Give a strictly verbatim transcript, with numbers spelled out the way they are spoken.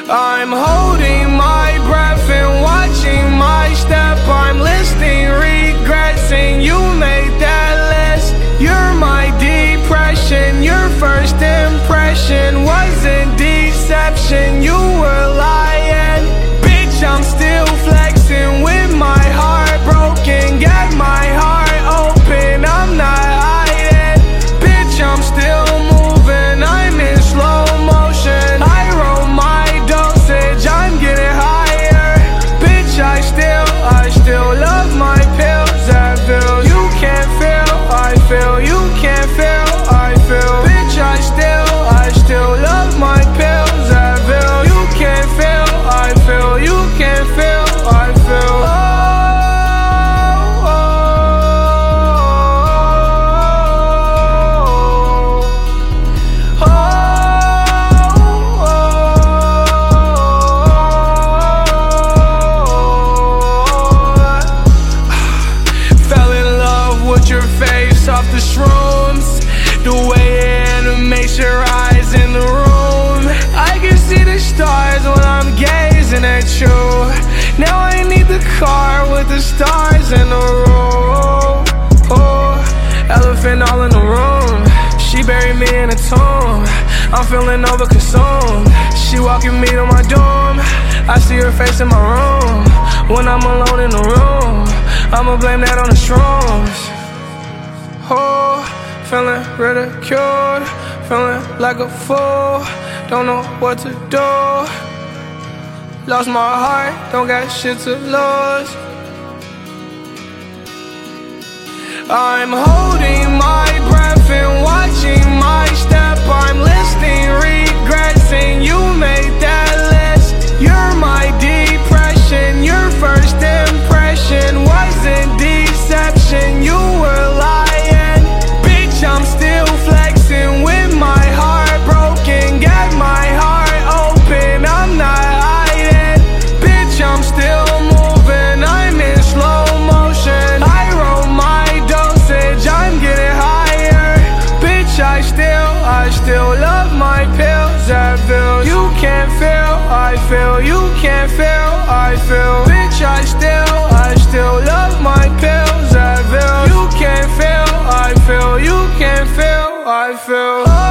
I'm holding my breath and watching my step. I'm listing regrets and you made that list. You're my depression, your first impression wasn't deception, you were lying. Bitch, I'm still flexing with my heart broken. Got my heart open, I'm not hiding. Bitch, I'm still moving, I'm in slow motion. I roll my dosage, I'm getting higher. Bitch, I still, I still love my pills. That feels, you can't feel, I feel, you can't feel, I feel. Bitch, I still, I still love my pills. That feel, you can't feel, I feel, you can't feel, I feel. Your face off the shrooms, the way it animates your eyes in the room. I can see the stars when I'm gazing at you. Now I need the car with the stars in the room. Oh, elephant all in the room. She buried me in a tomb. I'm feeling overconsumed. She walking me to my doom. I see her face in my room. When I'm alone in the room, I'ma blame that on the shrooms. Oh, feeling ridiculed, feeling like a fool, don't know what to do. Lost my heart, don't got shit to lose. I'm holding my breath and watching my step. I'm listing regrets and you made that list. You're my depression, your first impression wasn't deception, you were lying. I'm still flexing with my heart broken. Got my heart open, I'm not hiding. Bitch, I'm still moving, I'm in slow motion. I roll my dosage, I'm getting higher. Bitch, I still, I still love my pills. That feels, you can't feel, I feel, you can't feel, I feel. Bitch, I still, I still love my pills. That feels, you can't feel, I feel, you can't feel, I feel.